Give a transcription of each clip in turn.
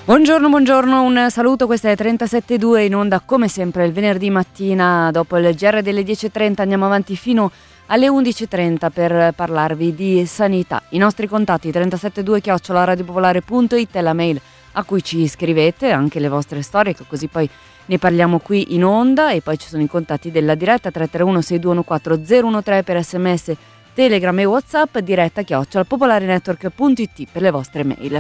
Buongiorno, un saluto, questa è 37.2 in onda come sempre il venerdì mattina dopo il GR delle 10.30, andiamo avanti fino alle 11.30 per parlarvi di sanità. I nostri contatti 372@radiopopolare.it è la mail a cui ci scrivete anche le vostre storie, così poi ne parliamo qui in onda, e poi ci sono i contatti della diretta 331-6214-013 per sms, Telegram e WhatsApp, diretta @popolarenetwork.it per le vostre mail.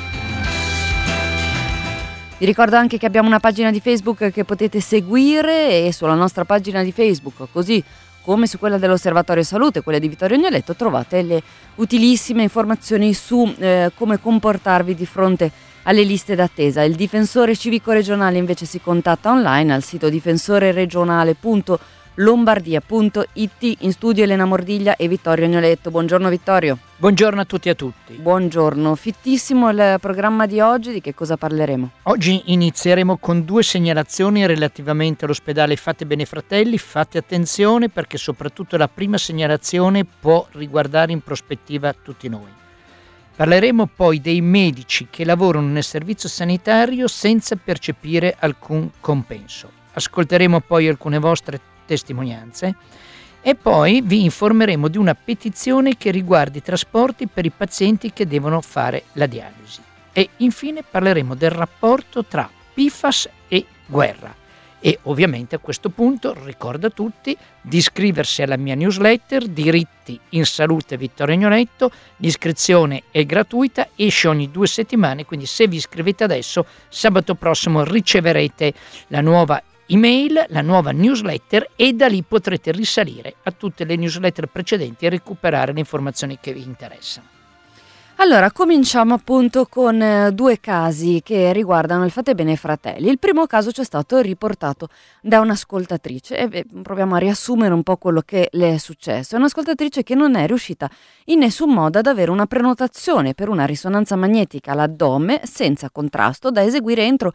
Vi ricordo anche che abbiamo una pagina di Facebook che potete seguire, e sulla nostra pagina di Facebook, così come su quella dell'Osservatorio Salute, quella di Vittorio Agnoletto, trovate le utilissime informazioni su come comportarvi di fronte alle liste d'attesa. Il difensore civico regionale invece si contatta online al sito difensoreregionale.lombardia.it. In studio Elena Mordiglia e Vittorio Agnoletto. Buongiorno Vittorio. Buongiorno a tutti e a tutti. Buongiorno, fittissimo il programma di oggi. Di che cosa parleremo? Oggi inizieremo con 2 segnalazioni relativamente all'ospedale Fate Bene Fratelli. Fate attenzione perché soprattutto la prima segnalazione può riguardare in prospettiva tutti noi. Parleremo poi dei medici che lavorano nel servizio sanitario senza percepire alcun compenso. Ascolteremo poi alcune vostre testimonianze e poi vi informeremo di una petizione che riguarda i trasporti per i pazienti che devono fare la dialisi. E infine parleremo del rapporto tra PFAS e guerra. E ovviamente a questo punto ricordo a tutti di iscriversi alla mia newsletter Diritti in Salute Vittorio Agnoletto. L'iscrizione è gratuita, esce ogni 2 settimane, quindi se vi iscrivete adesso, sabato prossimo riceverete la nuova email, la nuova newsletter, e da lì potrete risalire a tutte le newsletter precedenti e recuperare le informazioni che vi interessano. Allora, cominciamo appunto con 2 casi che riguardano il Fate Bene Fratelli. Il primo caso ci è stato riportato da un'ascoltatrice e proviamo a riassumere un po' quello che le è successo. È un'ascoltatrice che non è riuscita in nessun modo ad avere una prenotazione per una risonanza magnetica all'addome senza contrasto da eseguire entro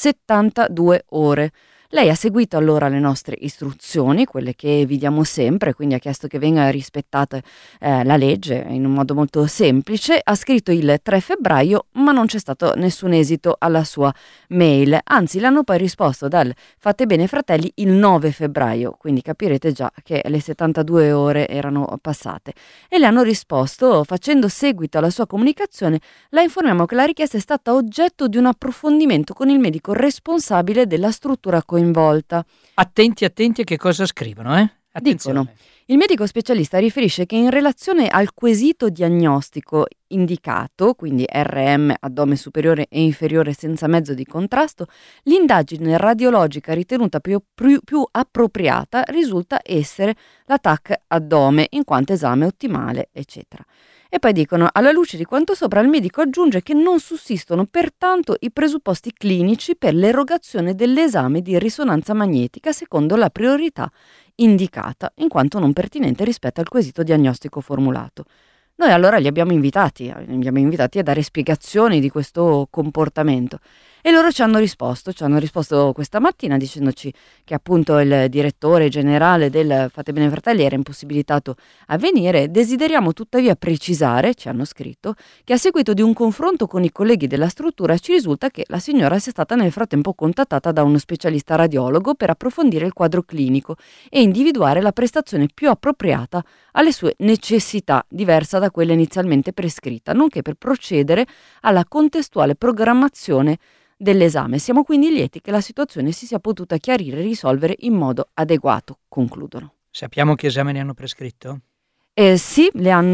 72 ore. Lei ha seguito allora le nostre istruzioni, quelle che vi diamo sempre, quindi ha chiesto che venga rispettata la legge in un modo molto semplice. Ha scritto il 3 febbraio, ma non c'è stato nessun esito alla sua mail. Anzi, l'hanno poi risposto dal Fate Bene Fratelli il 9 febbraio, quindi capirete già che le 72 ore erano passate. E le hanno risposto facendo seguito alla sua comunicazione. La informiamo che la richiesta è stata oggetto di un approfondimento con il medico responsabile della struttura coinvolta. Attenti a che cosa scrivono, Attenzione. Dicono: il medico specialista riferisce che in relazione al quesito diagnostico indicato, quindi RM, addome superiore e inferiore senza mezzo di contrasto, l'indagine radiologica ritenuta più appropriata risulta essere la TAC addome, in quanto esame ottimale, eccetera. E poi dicono: alla luce di quanto sopra, il medico aggiunge che non sussistono pertanto i presupposti clinici per l'erogazione dell'esame di risonanza magnetica secondo la priorità indicata, in quanto non pertinente rispetto al quesito diagnostico formulato. Noi allora li abbiamo invitati a dare spiegazioni di questo comportamento, e loro ci hanno risposto questa mattina dicendoci che appunto il direttore generale del Fate Bene Fratelli era impossibilitato a venire. Desideriamo tuttavia precisare, ci hanno scritto, che a seguito di un confronto con i colleghi della struttura ci risulta che la signora sia stata nel frattempo contattata da uno specialista radiologo per approfondire il quadro clinico e individuare la prestazione più appropriata alle sue necessità, diversa da quella inizialmente prescritta, nonché per procedere alla contestuale programmazione dell'esame. Siamo quindi lieti che la situazione si sia potuta chiarire e risolvere in modo adeguato, concludono. Sappiamo che esame ne hanno prescritto? Sì,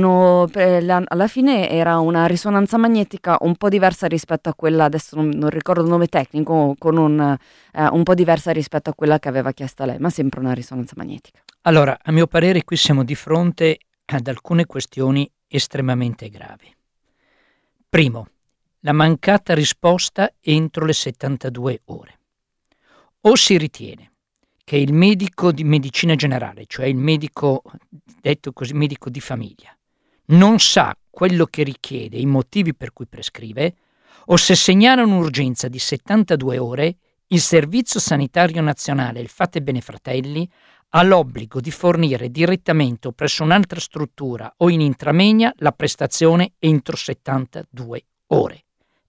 alla fine era una risonanza magnetica un po' diversa rispetto a quella, adesso non ricordo il nome tecnico, con un po' diversa rispetto a quella che aveva chiesto lei, ma sempre una risonanza magnetica. Allora, a mio parere qui siamo di fronte ad alcune questioni estremamente gravi. Primo, la mancata risposta entro le 72 ore. O si ritiene che il medico di medicina generale, cioè il medico, detto così, medico di famiglia, non sa quello che richiede, i motivi per cui prescrive, o se segnala un'urgenza di 72 ore, il Servizio Sanitario Nazionale, il Fate Bene Fratelli, ha l'obbligo di fornire direttamente o presso un'altra struttura o in intramoenia la prestazione entro 72 ore.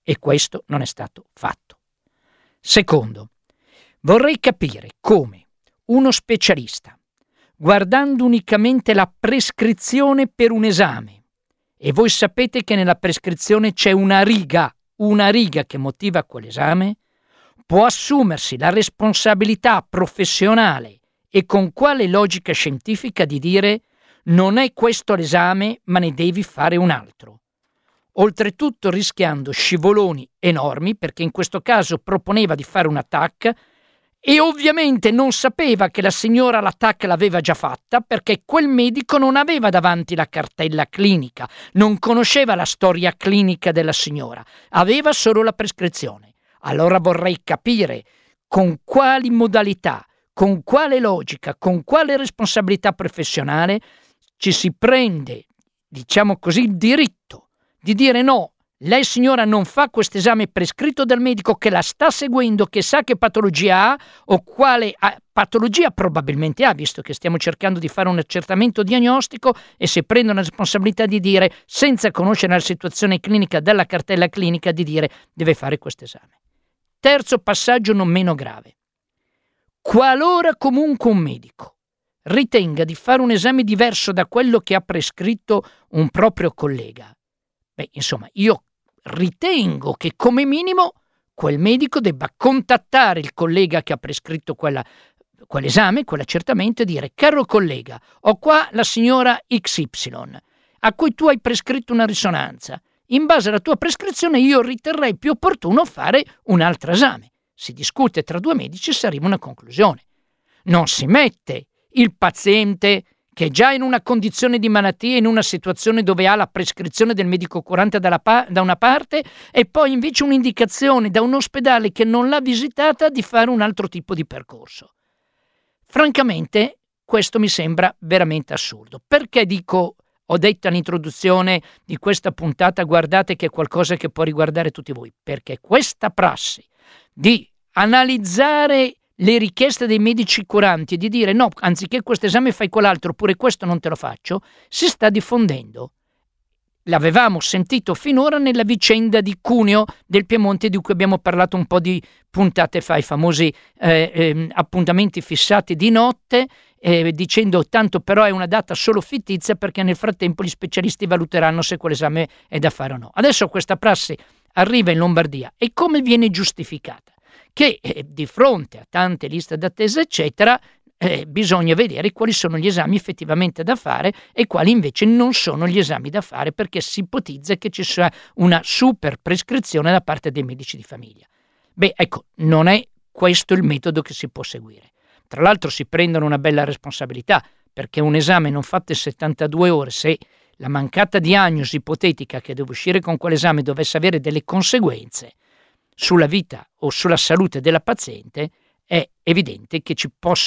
e questo non è stato fatto. Secondo, vorrei capire come uno specialista, guardando unicamente la prescrizione per un esame, e voi sapete che nella prescrizione c'è una riga che motiva quell'esame, può assumersi la responsabilità professionale e con quale logica scientifica di dire non è questo l'esame ma ne devi fare un altro. Oltretutto rischiando scivoloni enormi, perché in questo caso proponeva di fare un TAC e ovviamente non sapeva che la signora la TAC l'aveva già fatta, perché quel medico non aveva davanti la cartella clinica, non conosceva la storia clinica della signora, aveva solo la prescrizione. Allora vorrei capire con quali modalità, con quale logica, con quale responsabilità professionale ci si prende, diciamo così, il diritto di dire no, lei signora non fa questo esame prescritto dal medico che la sta seguendo, che sa che patologia ha o quale patologia probabilmente ha, visto che stiamo cercando di fare un accertamento diagnostico, e si prende una responsabilità di dire, senza conoscere la situazione clinica della cartella clinica, di dire deve fare questo esame. Terzo passaggio non meno grave. Qualora comunque un medico ritenga di fare un esame diverso da quello che ha prescritto un proprio collega, insomma, io ritengo che come minimo quel medico debba contattare il collega che ha prescritto quell'esame, quell'accertamento, e dire: caro collega, ho qua la signora XY a cui tu hai prescritto una risonanza. In base alla tua prescrizione io riterrei più opportuno fare un altro esame. Si discute tra due medici e si arriva a una conclusione. Non si mette il paziente che è già in una condizione di malattia, in una situazione dove ha la prescrizione del medico curante da una parte e poi invece un'indicazione da un ospedale che non l'ha visitata di fare un altro tipo di percorso. Francamente questo mi sembra veramente assurdo. Perché ho detto all'introduzione di questa puntata, guardate che è qualcosa che può riguardare tutti voi, perché questa prassi di analizzare le richieste dei medici curanti, di dire no, anziché questo esame fai quell'altro, oppure questo non te lo faccio, si sta diffondendo. L'avevamo sentito finora nella vicenda di Cuneo del Piemonte, di cui abbiamo parlato un po' di puntate fa, i famosi appuntamenti fissati di notte, dicendo tanto però è una data solo fittizia, perché nel frattempo gli specialisti valuteranno se quell'esame è da fare o no. Adesso questa prassi arriva in Lombardia, e come viene giustificata? Che di fronte a tante liste d'attesa eccetera bisogna vedere quali sono gli esami effettivamente da fare e quali invece non sono gli esami da fare, perché si ipotizza che ci sia una super prescrizione da parte dei medici di famiglia. Ecco, non è questo il metodo che si può seguire. Tra l'altro si prendono una bella responsabilità, perché un esame non fatto in 72 ore, se la mancata diagnosi ipotetica che deve uscire con quell'esame dovesse avere delle conseguenze sulla vita o sulla salute della paziente, è evidente che ci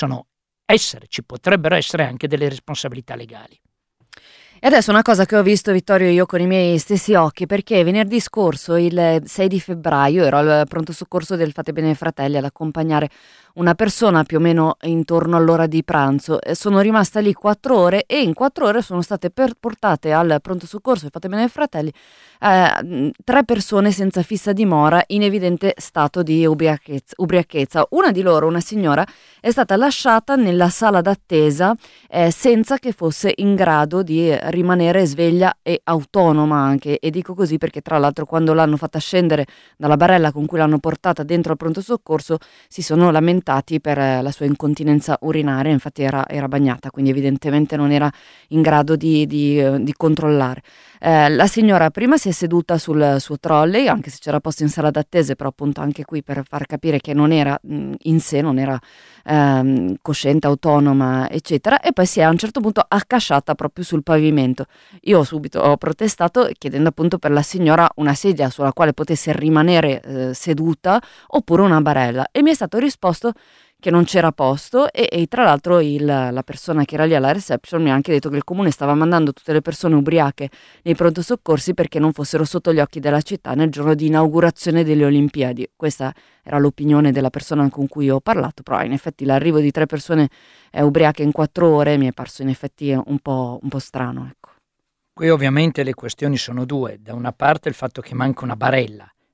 potrebbero essere anche delle responsabilità legali. E adesso una cosa che ho visto, Vittorio, io con i miei stessi occhi, perché venerdì scorso, il 6 di febbraio, ero al pronto soccorso del Fate Bene Fratelli ad accompagnare una persona più o meno intorno all'ora di pranzo. Sono rimasta lì 4 ore e in 4 ore sono state portate al pronto soccorso del Fate Bene Fratelli 3 persone senza fissa dimora in evidente stato di ubriachezza. Una di loro, una signora, è stata lasciata nella sala d'attesa senza che fosse in grado di rimanere sveglia e autonoma anche, e dico così perché tra l'altro quando l'hanno fatta scendere dalla barella con cui l'hanno portata dentro al pronto soccorso si sono lamentati per la sua incontinenza urinaria, infatti era bagnata, quindi evidentemente non era in grado di controllare. La signora prima si è seduta sul suo trolley, anche se c'era posto in sala d'attesa, però appunto anche qui per far capire che non era in sé, non era cosciente, autonoma, eccetera, e poi si è a un certo punto accasciata proprio sul pavimento. Io subito ho protestato chiedendo appunto per la signora una sedia sulla quale potesse rimanere seduta oppure una barella, e mi è stato risposto che non c'era posto e tra l'altro la persona che era lì alla reception mi ha anche detto che il comune stava mandando tutte le persone ubriache nei pronto soccorsi perché non fossero sotto gli occhi della città nel giorno di inaugurazione delle Olimpiadi. Questa era l'opinione della persona con cui ho parlato, però in effetti l'arrivo di 3 persone ubriache in 4 ore mi è parso in effetti un po' strano, ecco. Qui ovviamente le questioni sono due: da una parte il fatto che manca una barella,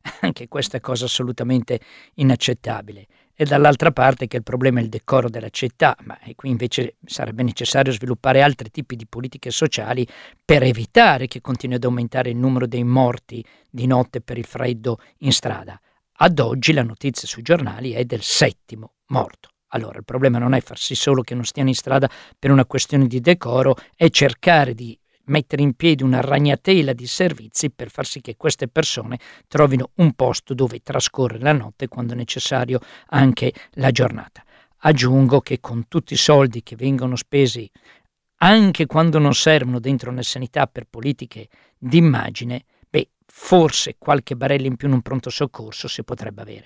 Anche questa è cosa assolutamente inaccettabile. E dall'altra parte che il problema è il decoro della città, ma qui invece sarebbe necessario sviluppare altri tipi di politiche sociali per evitare che continui ad aumentare il numero dei morti di notte per il freddo in strada. Ad oggi la notizia sui giornali è del 7° morto. Allora il problema non è far sì solo che non stiano in strada per una questione di decoro, è cercare di mettere in piedi una ragnatela di servizi per far sì che queste persone trovino un posto dove trascorrere la notte, quando è necessario anche la giornata. Aggiungo che con tutti i soldi che vengono spesi anche quando non servono dentro una sanità per politiche d'immagine, forse qualche barella in più in un pronto soccorso si potrebbe avere.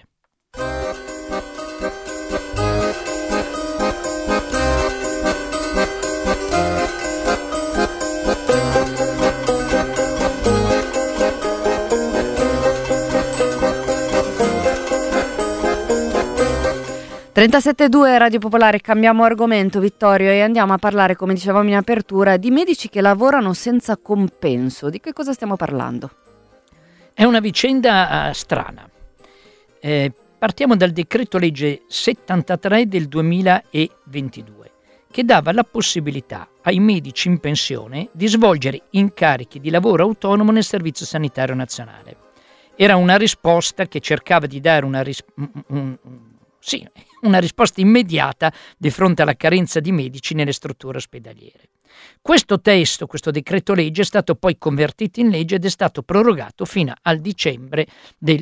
(37.2) Radio Popolare, cambiamo argomento, Vittorio, e andiamo a parlare, come dicevamo in apertura, di medici che lavorano senza compenso. Di che cosa stiamo parlando? È una vicenda strana. Partiamo dal decreto legge 73 del 2022, che dava la possibilità ai medici in pensione di svolgere incarichi di lavoro autonomo nel Servizio Sanitario Nazionale. Era una risposta che cercava di dare una risposta immediata di fronte alla carenza di medici nelle strutture ospedaliere. Questo testo, questo decreto legge, è stato poi convertito in legge ed è stato prorogato fino al dicembre del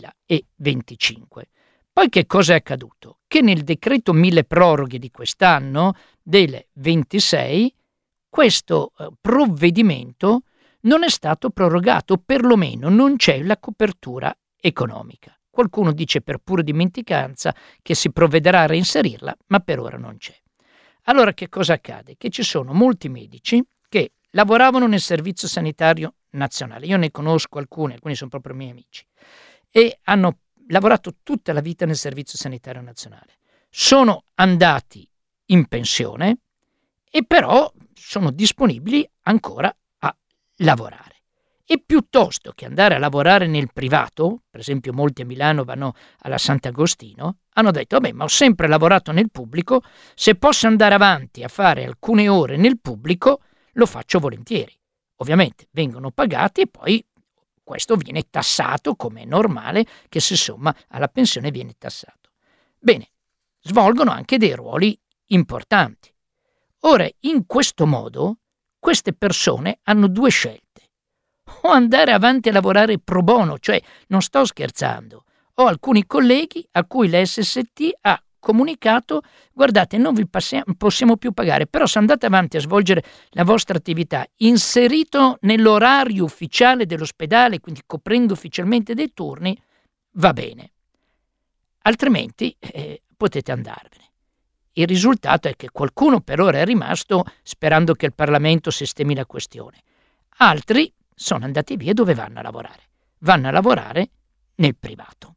2025. Poi che cosa è accaduto? Che nel decreto mille proroghe di quest'anno, del 26, questo provvedimento non è stato prorogato, perlomeno non c'è la copertura economica. Qualcuno dice per pura dimenticanza che si provvederà a reinserirla, ma per ora non c'è. Allora che cosa accade? Che ci sono molti medici che lavoravano nel Servizio Sanitario Nazionale, io ne conosco alcuni sono proprio miei amici, e hanno lavorato tutta la vita nel Servizio Sanitario Nazionale. Sono andati in pensione e però sono disponibili ancora a lavorare. E piuttosto che andare a lavorare nel privato, per esempio molti a Milano vanno alla Sant'Agostino, hanno detto ma ho sempre lavorato nel pubblico, se posso andare avanti a fare alcune ore nel pubblico lo faccio volentieri. Ovviamente vengono pagati e poi questo viene tassato, come è normale che si somma alla pensione viene tassato. Bene, svolgono anche dei ruoli importanti. Ora, in questo modo, queste persone hanno due scelte. O andare avanti a lavorare pro bono, cioè non sto scherzando. Ho alcuni colleghi a cui l'SST ha comunicato: guardate, non vi possiamo più pagare, però se andate avanti a svolgere la vostra attività inserito nell'orario ufficiale dell'ospedale, quindi coprendo ufficialmente dei turni, va bene. Altrimenti potete andarvene. Il risultato è che qualcuno per ora è rimasto sperando che il Parlamento sistemi la questione. Altri sono andati via. Dove vanno a lavorare? Vanno a lavorare nel privato.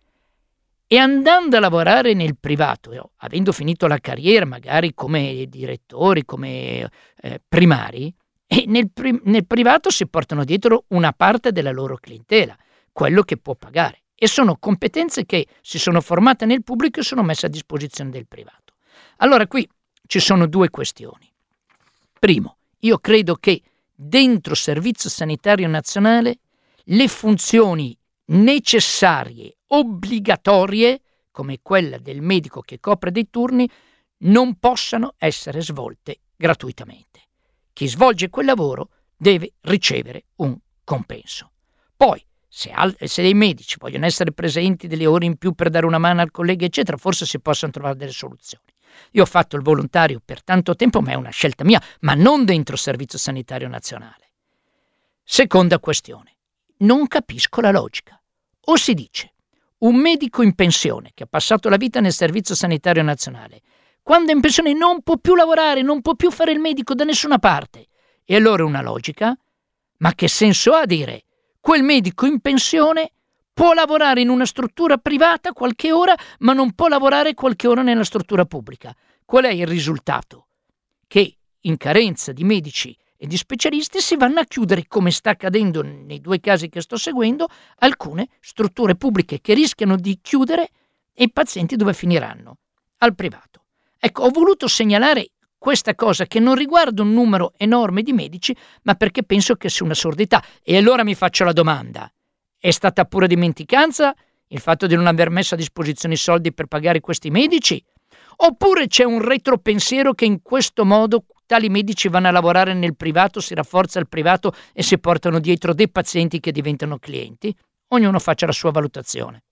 E andando a lavorare nel privato, avendo finito la carriera magari come direttori, come primari, e nel privato si portano dietro una parte della loro clientela, quello che può pagare. E sono competenze che si sono formate nel pubblico e sono messe a disposizione del privato. Allora qui ci sono due questioni. Primo, io credo che dentro Servizio Sanitario Nazionale le funzioni necessarie, obbligatorie, come quella del medico che copre dei turni, non possano essere svolte gratuitamente. Chi svolge quel lavoro deve ricevere un compenso. Poi, se dei medici vogliono essere presenti delle ore in più per dare una mano al collega, eccetera, forse si possono trovare delle soluzioni. Io ho fatto il volontario per tanto tempo, ma è una scelta mia, ma non dentro Servizio Sanitario Nazionale. Seconda questione. Non capisco la logica. O si dice, un medico in pensione che ha passato la vita nel Servizio Sanitario Nazionale, quando è in pensione non può più lavorare, non può più fare il medico da nessuna parte. E allora una logica? Ma che senso ha dire, quel medico in pensione può lavorare in una struttura privata qualche ora, ma non può lavorare qualche ora nella struttura pubblica? Qual è il risultato? Che in carenza di medici e di specialisti si vanno a chiudere, come sta accadendo nei 2 casi che sto seguendo, alcune strutture pubbliche che rischiano di chiudere e i pazienti dove finiranno? Al privato. Ecco, ho voluto segnalare questa cosa che non riguarda un numero enorme di medici, ma perché penso che sia un'assurdità. E allora mi faccio la domanda: è stata pura dimenticanza il fatto di non aver messo a disposizione i soldi per pagare questi medici? Oppure c'è un retropensiero che in questo modo tali medici vanno a lavorare nel privato, si rafforza il privato e si portano dietro dei pazienti che diventano clienti? Ognuno faccia la sua valutazione.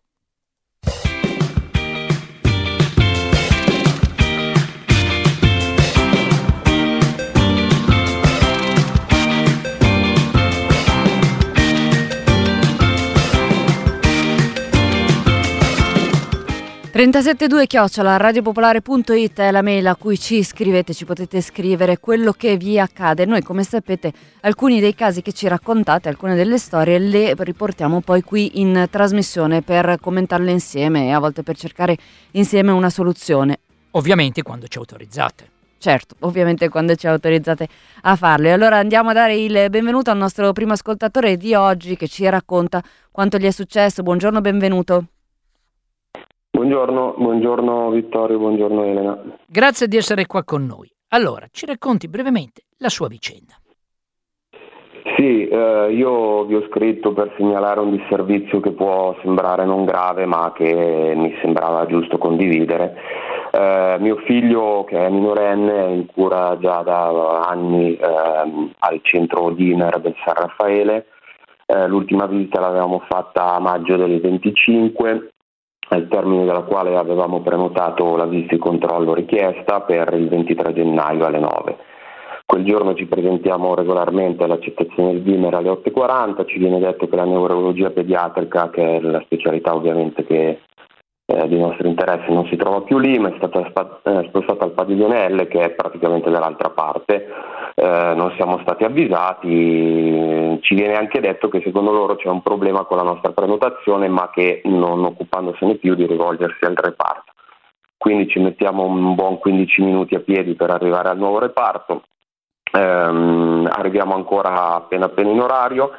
372@radiopopolare.it è la mail a cui ci scrivete, ci potete scrivere quello che vi accade. Noi, come sapete, alcuni dei casi che ci raccontate, alcune delle storie le riportiamo poi qui in trasmissione per commentarle insieme e a volte per cercare insieme una soluzione. Ovviamente quando ci autorizzate. Certo, ovviamente quando ci autorizzate a farlo. E allora andiamo a dare il benvenuto al nostro primo ascoltatore di oggi che ci racconta quanto gli è successo. Buongiorno, benvenuto. Buongiorno Vittorio, buongiorno Elena. Grazie di essere qua con noi. Allora, ci racconti brevemente la sua vicenda. Sì, io vi ho scritto per segnalare un disservizio che può sembrare non grave, ma che mi sembrava giusto condividere. Mio figlio, che è minorenne, è in cura già da anni al centro Dimer del San Raffaele. L'ultima visita l'avevamo fatta a maggio del 25, al termine della quale avevamo prenotato la visita di controllo richiesta per il 23 gennaio alle 9. Quel giorno ci presentiamo regolarmente all'accettazione del Dimer alle 8:40, ci viene detto che la neurologia pediatrica, che è la specialità ovviamente che di nostro interesse, non si trova più lì, ma è stata spostata al padiglione L, che è praticamente dall'altra parte. Non siamo stati avvisati, ci viene anche detto che secondo loro c'è un problema con la nostra prenotazione, ma che non occupandosene più di rivolgersi al reparto. Quindi ci mettiamo un buon 15 minuti a piedi per arrivare al nuovo reparto. Arriviamo ancora appena in orario.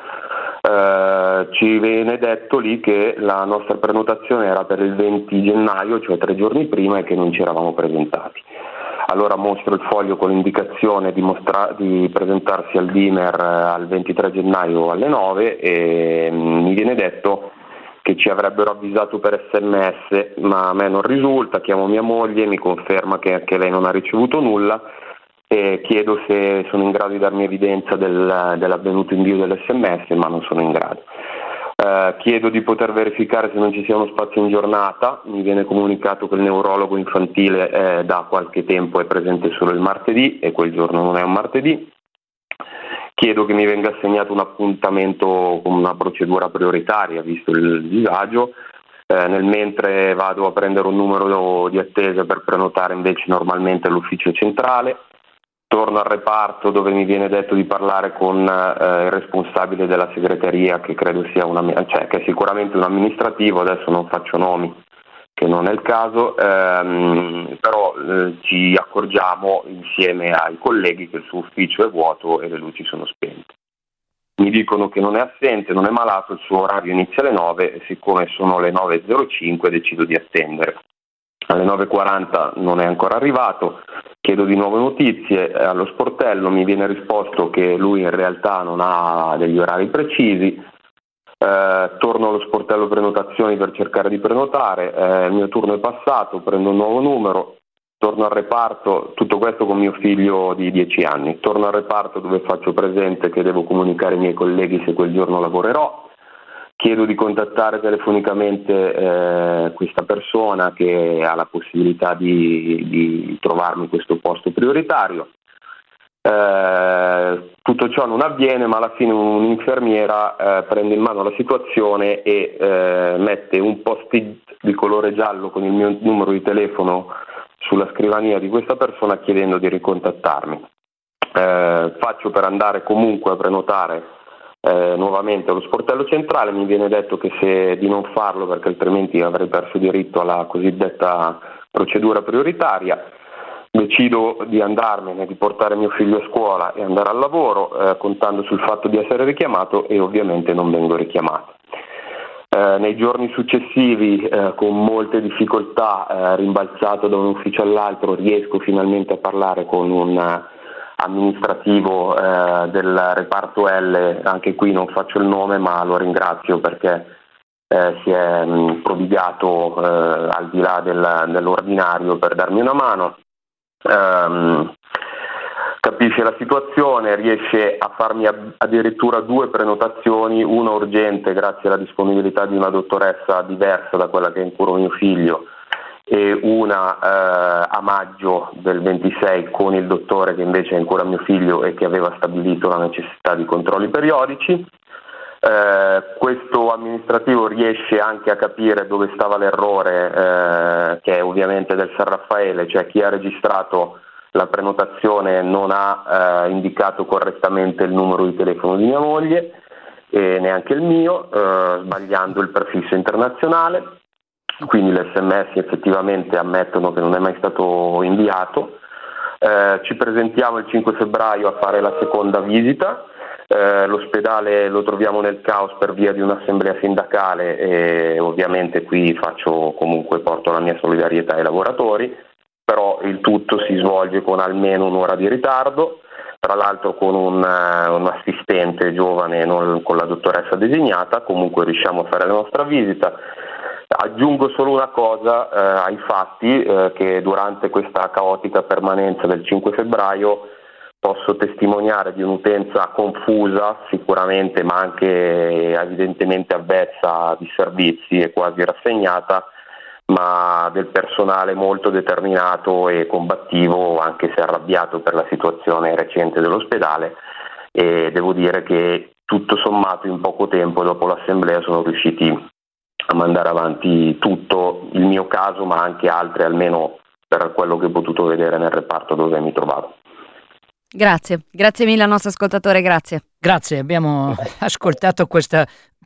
Ci viene detto lì che la nostra prenotazione era per il 20 gennaio, cioè 3 giorni prima, e che non ci eravamo presentati. Allora mostro il foglio con l'indicazione di presentarsi al Dimer al 23 gennaio alle 9 e mi viene detto che ci avrebbero avvisato per SMS, ma a me non risulta. Chiamo mia moglie, mi conferma che anche lei non ha ricevuto nulla e chiedo se sono in grado di darmi evidenza dell'avvenuto invio dell'SMS, ma non sono in grado. Chiedo di poter verificare se non ci sia uno spazio in giornata. Mi viene comunicato che il neurologo infantile da qualche tempo è presente solo il martedì e quel giorno non è un martedì. Chiedo che mi venga assegnato un appuntamento con una procedura prioritaria, visto il disagio. Nel mentre vado a prendere un numero di attesa per prenotare invece normalmente all'ufficio centrale. Torno al reparto dove mi viene detto di parlare con il responsabile della segreteria, che credo sia che è sicuramente un amministrativo, adesso non faccio nomi, che non è il caso, però ci accorgiamo insieme ai colleghi che il suo ufficio è vuoto e le luci sono spente. Mi dicono che non è assente, non è malato, il suo orario inizia alle 9 e siccome sono le 9:05 decido di attendere. Alle 9:40 non è ancora arrivato, chiedo di nuovo notizie, allo sportello mi viene risposto che lui in realtà non ha degli orari precisi. Torno allo sportello prenotazioni per cercare di prenotare, il mio turno è passato, prendo un nuovo numero, torno al reparto, tutto questo con mio figlio di 10 anni, torno al reparto dove faccio presente che devo comunicare ai miei colleghi se quel giorno lavorerò. Chiedo di contattare telefonicamente questa persona che ha la possibilità di trovarmi questo posto prioritario. Tutto ciò non avviene, ma alla fine un'infermiera prende in mano la situazione e mette un post-it di colore giallo con il mio numero di telefono sulla scrivania di questa persona chiedendo di ricontattarmi. Faccio per andare comunque a prenotare nuovamente allo sportello centrale, mi viene detto che di non farlo perché altrimenti avrei perso diritto alla cosiddetta procedura prioritaria. decido di andarmene, di portare mio figlio a scuola e andare al lavoro, contando sul fatto di essere richiamato, e ovviamente non vengo richiamato. Nei giorni successivi, con molte difficoltà, rimbalzato da un ufficio all'altro, riesco finalmente a parlare con un amministrativo del reparto L. Anche qui non faccio il nome, ma lo ringrazio perché si è prodigato al di là dell'ordinario per darmi una mano. Capisce la situazione, riesce a farmi addirittura 2 prenotazioni, una urgente grazie alla disponibilità di una dottoressa diversa da quella che incuro mio figlio, e una a maggio del 26 con il dottore che invece incura mio figlio e che aveva stabilito la necessità di controlli periodici. Questo amministrativo riesce anche a capire dove stava l'errore, che è ovviamente del San Raffaele, cioè chi ha registrato la prenotazione non ha indicato correttamente il numero di telefono di mia moglie e neanche il mio, sbagliando il prefisso internazionale, quindi l'SMS effettivamente ammettono che non è mai stato inviato. Ci presentiamo il 5 febbraio a fare la seconda visita. L'ospedale lo troviamo nel caos per via di un'assemblea sindacale e ovviamente qui porto la mia solidarietà ai lavoratori, però il tutto si svolge con almeno un'ora di ritardo, tra l'altro con un assistente giovane, non con la dottoressa designata. Comunque riusciamo a fare la nostra visita. Aggiungo solo una cosa ai fatti, che durante questa caotica permanenza del 5 febbraio posso testimoniare di un'utenza confusa sicuramente, ma anche evidentemente avvezza di servizi e quasi rassegnata, ma del personale molto determinato e combattivo, anche se arrabbiato per la situazione recente dell'ospedale, e devo dire che tutto sommato in poco tempo dopo l'assemblea sono riusciti a mandare avanti tutto il mio caso, ma anche altri, almeno per quello che ho potuto vedere nel reparto dove mi trovavo. Grazie mille al nostro ascoltatore, grazie. Grazie, abbiamo ascoltato questa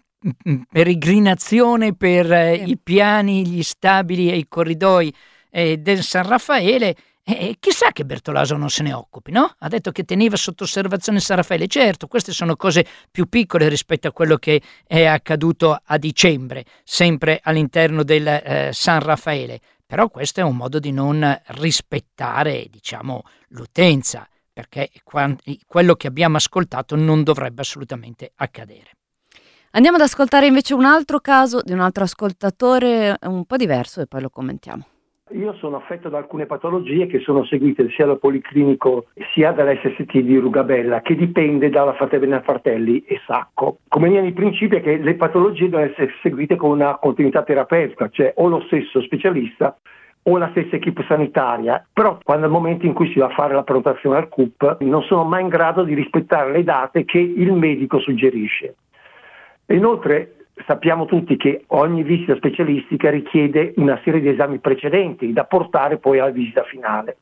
peregrinazione per i piani, gli stabili e i corridoi del San Raffaele. Chissà che Bertolaso non se ne occupi, no? Ha detto che teneva sotto osservazione San Raffaele. Certo, queste sono cose più piccole rispetto a quello che è accaduto a dicembre, sempre all'interno del San Raffaele. Però questo è un modo di non rispettare, l'utenza, perché quello che abbiamo ascoltato non dovrebbe assolutamente accadere. Andiamo ad ascoltare invece un altro caso di un altro ascoltatore un po' diverso e poi lo commentiamo. Io sono affetto da alcune patologie che sono seguite sia dal Policlinico sia dall'SST di Rugabella, che dipende dalla Fate Bene Fratelli e Sacco. Come linea di principio è che le patologie devono essere seguite con una continuità terapeutica, cioè o lo stesso specialista o la stessa equipe sanitaria, però quando è il momento in cui si va a fare la prenotazione al CUP non sono mai in grado di rispettare le date che il medico suggerisce. Inoltre sappiamo tutti che ogni visita specialistica richiede una serie di esami precedenti da portare poi alla visita finale,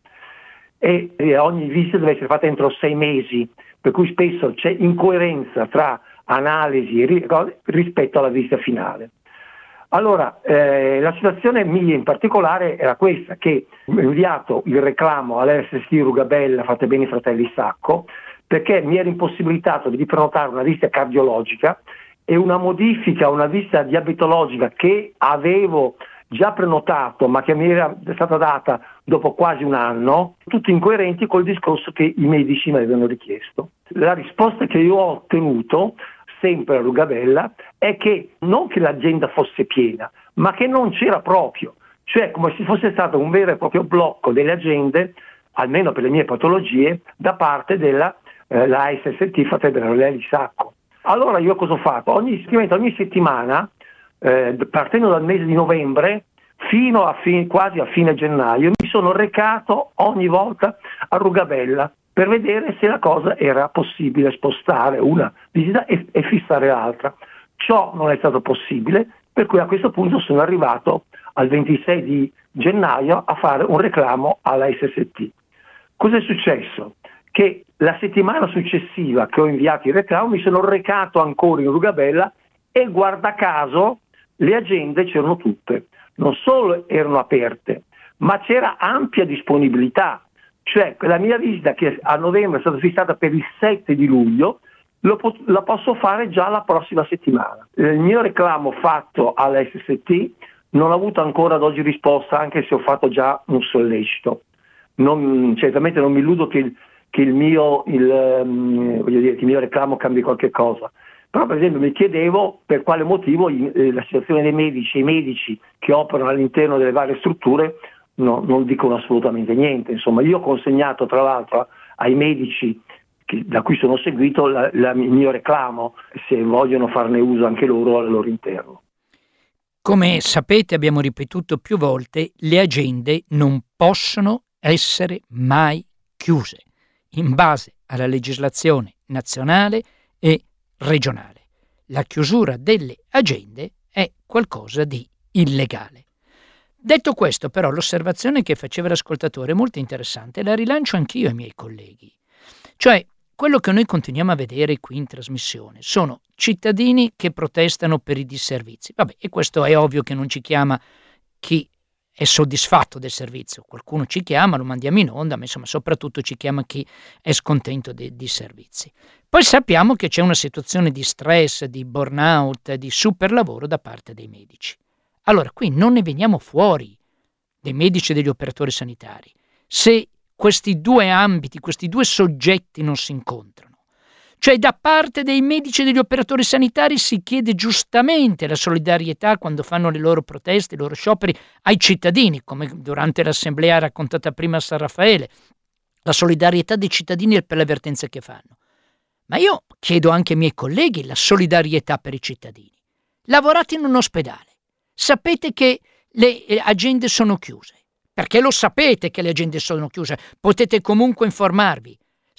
e ogni visita deve essere fatta entro 6 mesi, per cui spesso c'è incoerenza tra analisi rispetto alla visita finale. Allora, la situazione mia in particolare era questa, che ho inviato il reclamo all'SST Rugabella Fate Bene Fratelli Sacco, perché mi era impossibilitato di prenotare una visita cardiologica e una modifica, una visita diabetologica che avevo già prenotato ma che mi era stata data dopo quasi un anno, tutti incoerenti col discorso che i medici mi avevano richiesto. La risposta che io ho ottenuto sempre a Rugabella è che non che l'agenda fosse piena, ma che non c'era proprio, cioè come se fosse stato un vero e proprio blocco delle agende, almeno per le mie patologie, da parte della la SST Fate Bene Sacco. Allora io cosa ho fatto? Ogni settimana, partendo dal mese di novembre fino a quasi a fine gennaio, mi sono recato ogni volta a Rugabella per vedere se la cosa era possibile spostare una visita e fissare l'altra. Ciò non è stato possibile, per cui a questo punto sono arrivato al 26 di gennaio a fare un reclamo alla SST. Cosa è successo? Che la settimana successiva che ho inviato il reclamo mi sono recato ancora in Rugabella e guarda caso le agende c'erano tutte, non solo erano aperte, ma c'era ampia disponibilità, Cioè la mia visita che a novembre è stata fissata per il 7 di luglio, la posso fare già la prossima settimana. Il mio reclamo fatto all'SST non ho avuto ancora ad oggi risposta, anche se ho fatto già un sollecito. Certamente non mi illudo che il mio reclamo cambi qualche cosa. Però per esempio mi chiedevo per quale motivo la situazione dei medici e i medici che operano all'interno delle varie strutture non dicono assolutamente niente. Insomma, io ho consegnato tra l'altro ai medici da cui sono seguito il mio reclamo, se vogliono farne uso anche loro al loro interno. Come sapete, abbiamo ripetuto più volte, le agende non possono essere mai chiuse in base alla legislazione nazionale e regionale. La chiusura delle agende è qualcosa di illegale. Detto questo, però, l'osservazione che faceva l'ascoltatore è molto interessante, la rilancio anch'io ai miei colleghi. Cioè, quello che noi continuiamo a vedere qui in trasmissione sono cittadini che protestano per i disservizi. Vabbè, e questo è ovvio che non ci chiama chi è soddisfatto del servizio. Qualcuno ci chiama, lo mandiamo in onda, ma insomma soprattutto ci chiama chi è scontento dei servizi. Poi sappiamo che c'è una situazione di stress, di burnout, di superlavoro da parte dei medici. Allora, qui non ne veniamo fuori, dei medici e degli operatori sanitari, se questi due ambiti, questi due soggetti non si incontrano. Cioè da parte dei medici e degli operatori sanitari si chiede giustamente la solidarietà quando fanno le loro proteste, i loro scioperi ai cittadini, come durante l'assemblea raccontata prima a San Raffaele, la solidarietà dei cittadini per le avvertenze che fanno. Ma io chiedo anche ai miei colleghi la solidarietà per i cittadini. Lavorate in un ospedale, sapete che le agende sono chiuse, perché lo sapete che le agende sono chiuse, potete comunque informarvi,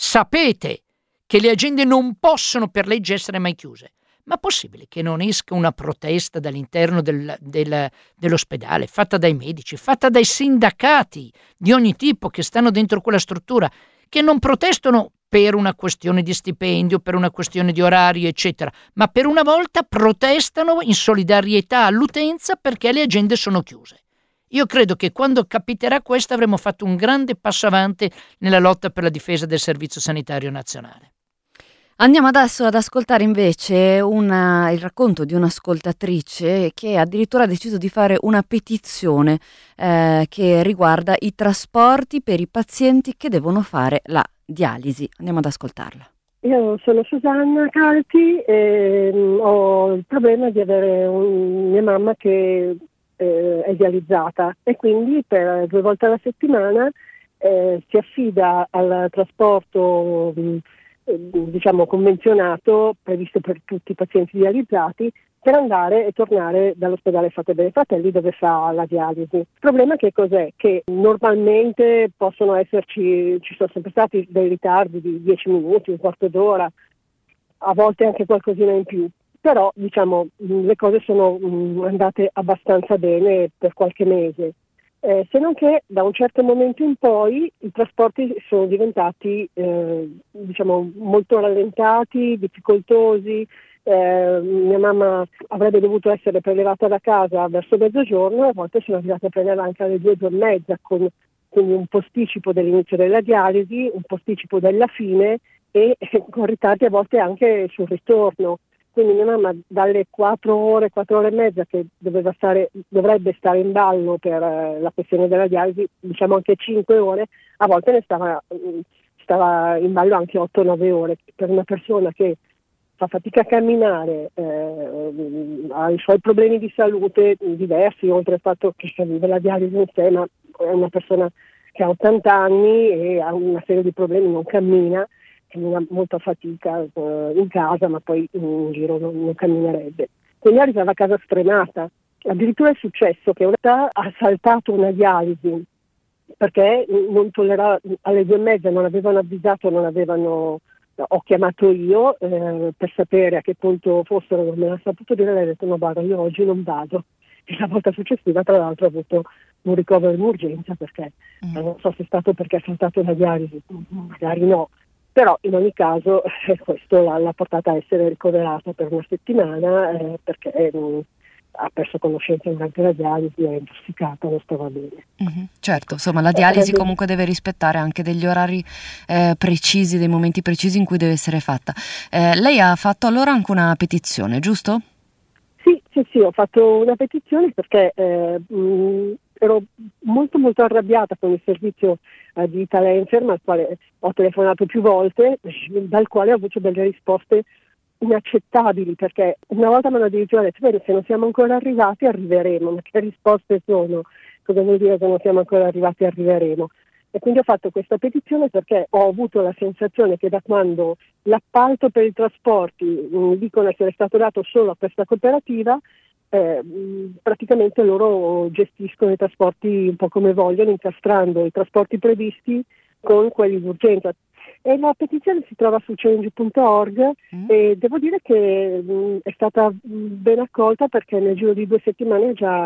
sapete che le agende non possono per legge essere mai chiuse, ma è possibile che non esca una protesta dall'interno dell'ospedale, fatta dai medici, fatta dai sindacati di ogni tipo che stanno dentro quella struttura, che non protestano per una questione di stipendio, per una questione di orario, eccetera, ma per una volta protestano in solidarietà all'utenza perché le agende sono chiuse. Io credo che quando capiterà questo avremo fatto un grande passo avanti nella lotta per la difesa del Servizio Sanitario Nazionale. Andiamo adesso ad ascoltare invece il racconto di un'ascoltatrice che addirittura ha deciso di fare una petizione che riguarda i trasporti per i pazienti che devono fare la dialisi. Andiamo ad ascoltarla. Io sono Susanna Calti e ho il problema di avere mia mamma che è dializzata e quindi per 2 volte alla settimana si affida al trasporto diciamo convenzionato previsto per tutti i pazienti dializzati per andare e tornare dall'ospedale Fatte Bene Fratelli dove fa la dialisi. Il problema che cos'è? Che normalmente possono esserci, ci sono sempre stati dei ritardi di 10 minuti, un quarto d'ora, a volte anche qualcosina in più, però diciamo le cose sono andate abbastanza bene per qualche mese. Se non che da un certo momento in poi i trasporti sono diventati diciamo molto rallentati, difficoltosi. Mia mamma avrebbe dovuto essere prelevata da casa verso mezzogiorno, a volte sono arrivata a prenderla anche alle 2:30 con quindi un posticipo dell'inizio della dialisi, un posticipo della fine e con ritardi a volte anche sul ritorno. Quindi mia mamma dalle 4 ore e mezza che dovrebbe stare in ballo per la questione della dialisi, diciamo anche 5 ore, a volte ne stava in ballo anche 8-9 ore. Per una persona che fa fatica a camminare, ha i suoi problemi di salute diversi, oltre al fatto che vive la dialisi in sé, ma è una persona che ha 80 anni e ha una serie di problemi, non cammina molta fatica in casa, ma poi in giro non camminerebbe. Quindi arrivava a casa stremata. Addirittura è successo che ha saltato una dialisi perché non tollerava, alle 2:30 non avevano avvisato, ho chiamato io per sapere a che punto fossero, non me l'ha saputo dire, lei ha detto no guarda io oggi non vado. E la volta successiva tra l'altro ha avuto un ricovero in urgenza perché non so se è stato perché ha saltato una dialisi, magari no. Però in ogni caso questo l'ha portata a essere ricoverata per una settimana perché ha perso conoscenza durante la dialisi, è intossicata, non stava bene. Certo, insomma la dialisi comunque deve rispettare anche degli orari precisi, dei momenti precisi in cui deve essere fatta. Lei ha fatto allora anche una petizione, giusto? Sì, ho fatto una petizione perché ero molto molto arrabbiata con il servizio di Italia Inferma, al quale ho telefonato più volte, dal quale ho avuto delle risposte inaccettabili, perché una volta mi hanno addirittura detto: bene, se non siamo ancora arrivati arriveremo. Ma che risposte sono? Cosa vuol dire che non siamo ancora arrivati arriveremo? E quindi ho fatto questa petizione perché ho avuto la sensazione che da quando l'appalto per i trasporti mi dicono essere stato dato solo a questa cooperativa, praticamente loro gestiscono i trasporti un po' come vogliono, incastrando i trasporti previsti con quelli d'urgenza. E la petizione si trova su change.org e devo dire che è stata ben accolta, perché nel giro di 2 settimane ha già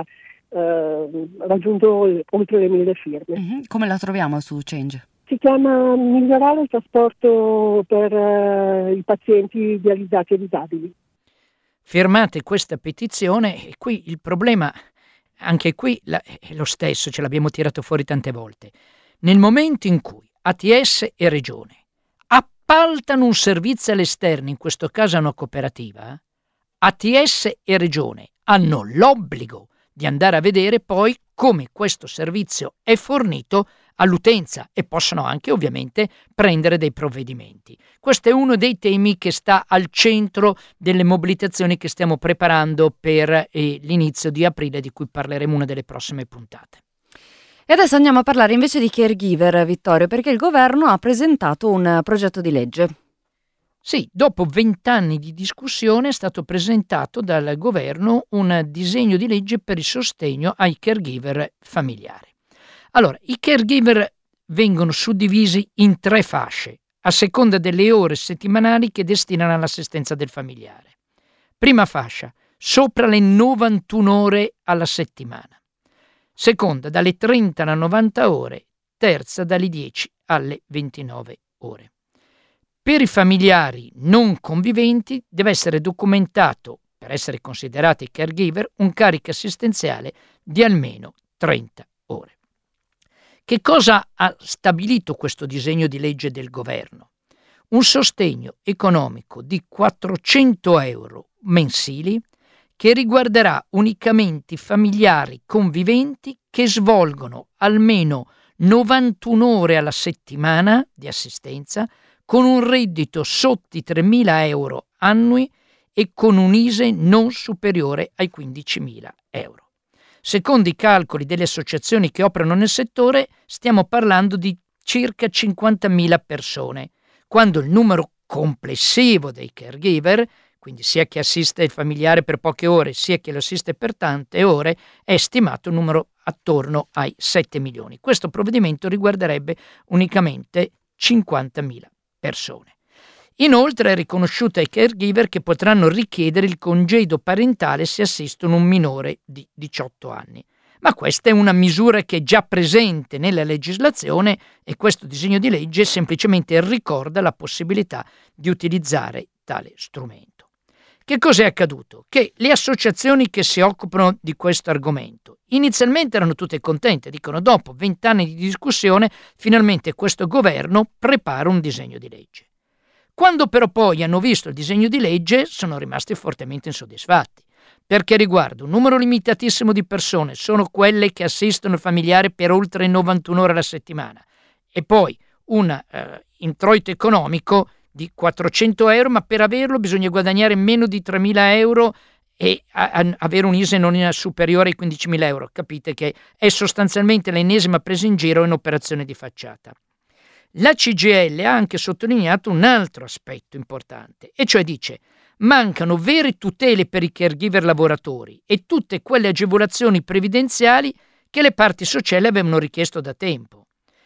raggiunto oltre le 1000 firme. Come la troviamo su Change? Si chiama Migliorare il trasporto per i pazienti dializzati e disabili. Firmate questa petizione e qui il problema, anche qui è lo stesso, ce l'abbiamo tirato fuori tante volte. Nel momento in cui ATS e Regione appaltano un servizio all'esterno, in questo caso a una cooperativa, ATS e Regione hanno l'obbligo di andare a vedere poi come questo servizio è fornito all'utenza e possono anche ovviamente prendere dei provvedimenti. Questo è uno dei temi che sta al centro delle mobilitazioni che stiamo preparando per l'inizio di aprile, di cui parleremo una delle prossime puntate. E adesso andiamo a parlare invece di caregiver, Vittorio, perché il governo ha presentato un progetto di legge. Sì, dopo 20 anni di discussione è stato presentato dal governo un disegno di legge per il sostegno ai caregiver familiari. Allora, i caregiver vengono suddivisi in 3 fasce, a seconda delle ore settimanali che destinano all'assistenza del familiare. Prima fascia, sopra le 91 ore alla settimana. Seconda, dalle 30 alle 90 ore. Terza, dalle 10 alle 29 ore. Per i familiari non conviventi deve essere documentato, per essere considerati caregiver, un carico assistenziale di almeno 30 ore. Che cosa ha stabilito questo disegno di legge del governo? Un sostegno economico di 400 euro mensili che riguarderà unicamente i familiari conviventi che svolgono almeno 91 ore alla settimana di assistenza, con un reddito sotto i 3.000 euro annui e con un ISEE non superiore ai 15.000 euro. Secondo i calcoli delle associazioni che operano nel settore, stiamo parlando di circa 50.000 persone, quando il numero complessivo dei caregiver, quindi sia chi assiste il familiare per poche ore, sia chi lo assiste per tante ore, è stimato un numero attorno ai 7 milioni. Questo provvedimento riguarderebbe unicamente 50.000 persone. Inoltre è riconosciuto ai caregiver che potranno richiedere il congedo parentale se assistono un minore di 18 anni. Ma questa è una misura che è già presente nella legislazione e questo disegno di legge semplicemente ricorda la possibilità di utilizzare tale strumento. Che cosa è accaduto? Che le associazioni che si occupano di questo argomento inizialmente erano tutte contente, dicono: dopo 20 anni di discussione finalmente questo governo prepara un disegno di legge. Quando però poi hanno visto il disegno di legge sono rimasti fortemente insoddisfatti, perché riguarda un numero limitatissimo di persone, sono quelle che assistono il familiare per oltre 91 ore alla settimana, e poi un introito economico di 400 euro, ma per averlo bisogna guadagnare meno di 3.000 euro e avere un ISEE non superiore ai 15.000 euro. Capite che è sostanzialmente l'ennesima presa in giro e un'operazione di facciata. La CGIL ha anche sottolineato un altro aspetto importante, e cioè dice: mancano vere tutele per i caregiver lavoratori e tutte quelle agevolazioni previdenziali che le parti sociali avevano richiesto da tempo.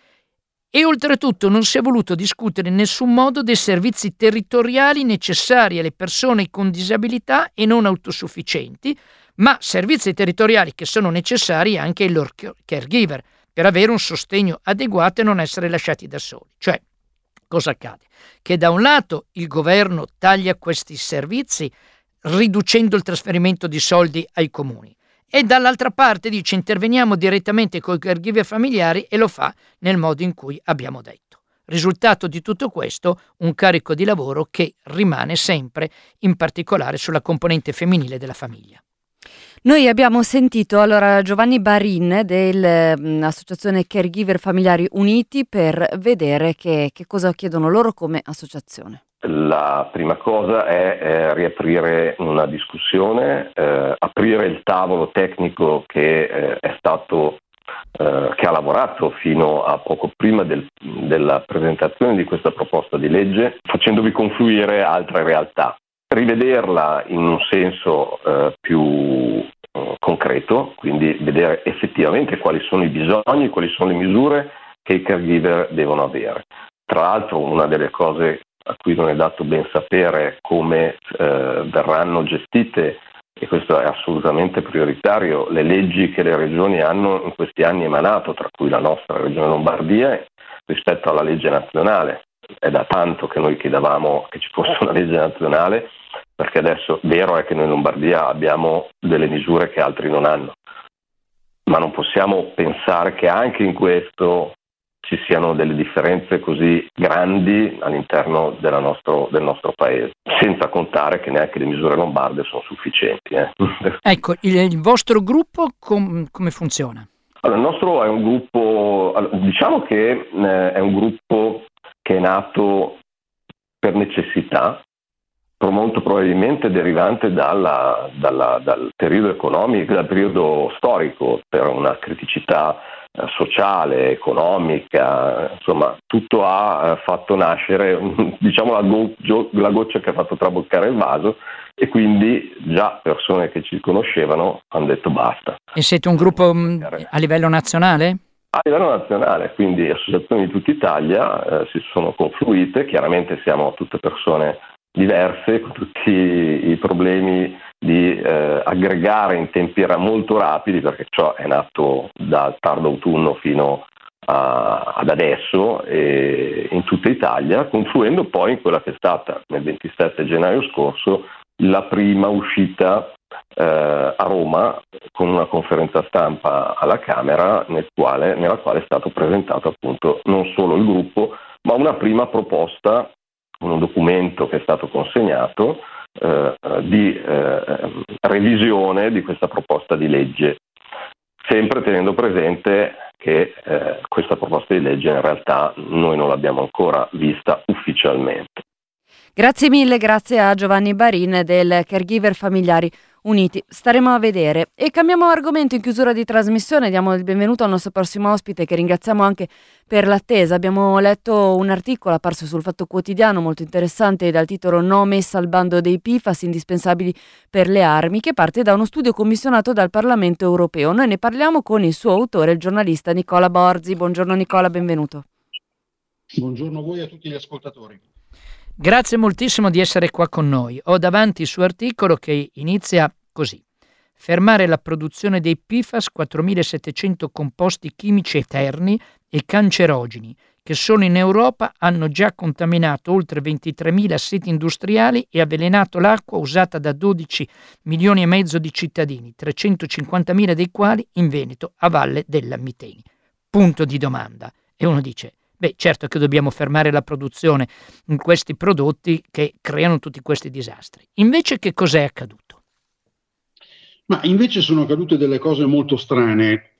E oltretutto non si è voluto discutere in nessun modo dei servizi territoriali necessari alle persone con disabilità e non autosufficienti, ma servizi territoriali che sono necessari anche ai loro caregiver per avere un sostegno adeguato e non essere lasciati da soli. Cioè, cosa accade? Che da un lato il governo taglia questi servizi riducendo il trasferimento di soldi ai comuni. E dall'altra parte dice interveniamo direttamente con i caregiver familiari e lo fa nel modo in cui abbiamo detto. Risultato di tutto questo, un carico di lavoro che rimane sempre, in particolare sulla componente femminile della famiglia. Noi abbiamo sentito allora Giovanni Barin dell'associazione Caregiver Familiari Uniti per vedere che cosa chiedono loro come associazione. La prima cosa è riaprire una discussione, aprire il tavolo tecnico che è stato che ha lavorato fino a poco prima della presentazione di questa proposta di legge, facendovi confluire altre realtà. Rivederla in un senso più concreto, quindi vedere effettivamente quali sono i bisogni, quali sono le misure che i caregiver devono avere. Tra l'altro una delle cose a cui non è dato ben sapere come verranno gestite, e questo è assolutamente prioritario, le leggi che le regioni hanno in questi anni emanato, tra cui la nostra Regione Lombardia, rispetto alla legge nazionale. È da tanto che noi chiedevamo che ci fosse una legge nazionale, perché adesso vero è che noi in Lombardia abbiamo delle misure che altri non hanno, ma non possiamo pensare che anche in questo ci siano delle differenze così grandi all'interno del nostro paese, senza contare che neanche le misure lombarde sono sufficienti. Ecco, il vostro gruppo come funziona? Allora, il nostro è un gruppo, diciamo che è un gruppo che è nato per necessità, molto probabilmente derivante dal periodo economico, dal periodo storico, per una criticità sociale, economica, insomma tutto ha fatto nascere, diciamo, la goccia che ha fatto traboccare il vaso, e quindi già persone che ci conoscevano hanno detto basta. E siete un gruppo a livello nazionale? A livello nazionale, quindi associazioni di tutta Italia si sono confluite, chiaramente siamo tutte persone diverse, con tutti i problemi di aggregare in tempi molto rapidi, perché ciò è nato dal tardo autunno fino ad adesso, in tutta Italia, confluendo poi in quella che è stata nel 27 gennaio scorso la prima uscita a Roma, con una conferenza stampa alla Camera nella quale è stato presentato appunto non solo il gruppo, ma una prima proposta, un documento che è stato consegnato di revisione di questa proposta di legge, sempre tenendo presente che questa proposta di legge in realtà noi non l'abbiamo ancora vista ufficialmente. Grazie mille, grazie a Giovanni Barin del Caregiver Familiari Uniti. Staremo a vedere. E cambiamo argomento in chiusura di trasmissione, diamo il benvenuto al nostro prossimo ospite, che ringraziamo anche per l'attesa. Abbiamo letto un articolo apparso sul Fatto Quotidiano molto interessante dal titolo "No messa al bando dei PFAS indispensabili per le armi", che parte da uno studio commissionato dal Parlamento europeo. Noi ne parliamo con il suo autore, il giornalista Nicola Borzi. Buongiorno Nicola, benvenuto. Buongiorno a voi e a tutti gli ascoltatori. Grazie moltissimo di essere qua con noi. Ho davanti il suo articolo che inizia così: fermare la produzione dei PFAS, 4.700 composti chimici eterni e cancerogeni che solo in Europa hanno già contaminato oltre 23.000 siti industriali e avvelenato l'acqua usata da 12 milioni e mezzo di cittadini, 350.000 dei quali in Veneto a Valle della Miteni. Punto di domanda. E uno dice: beh, certo che dobbiamo fermare la produzione in questi prodotti che creano tutti questi disastri. Invece che cos'è accaduto? Ma invece sono accadute delle cose molto strane.